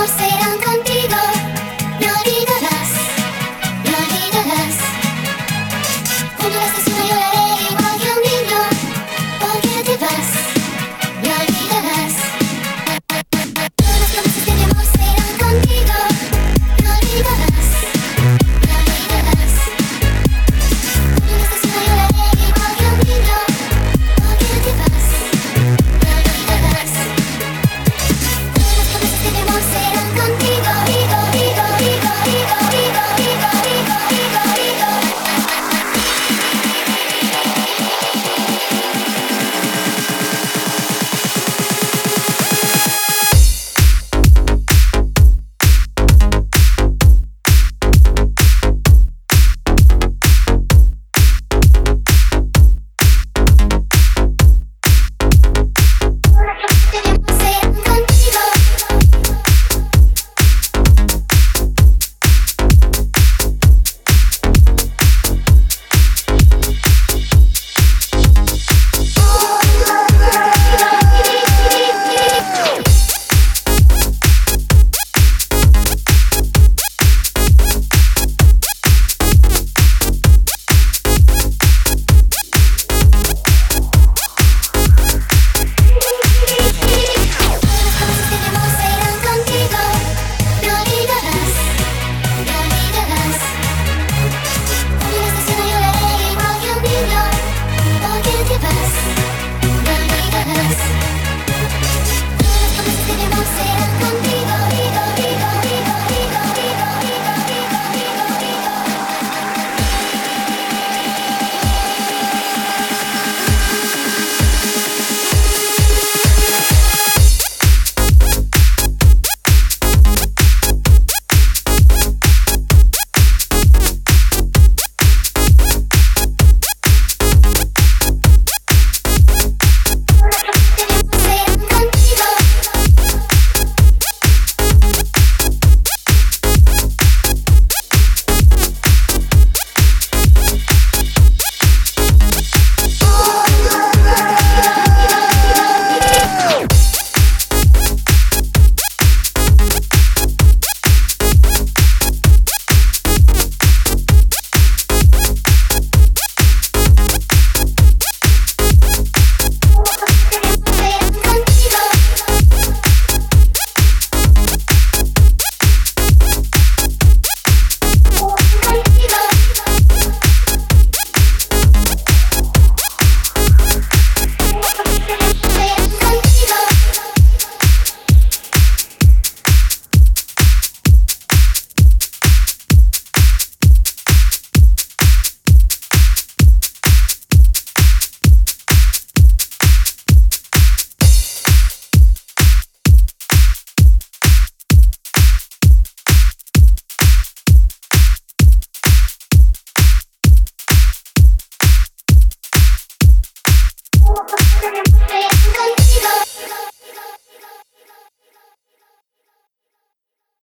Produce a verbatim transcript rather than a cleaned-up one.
serán contigo. Me olvidarás, me olvidarás. Cuando la estación lloraré igual que un niño, porque te vas, me olvidarás. Todas las promesas que mi amor serán contigo. Me olvidarás, me olvidarás. Cuando la estación lloraré igual que un niño, porque te vas, me olvidarás. Todas las promesas que mi amor serán contigo. Digo, digo, digo, digo, digo, digo, digo, digo, digo. Con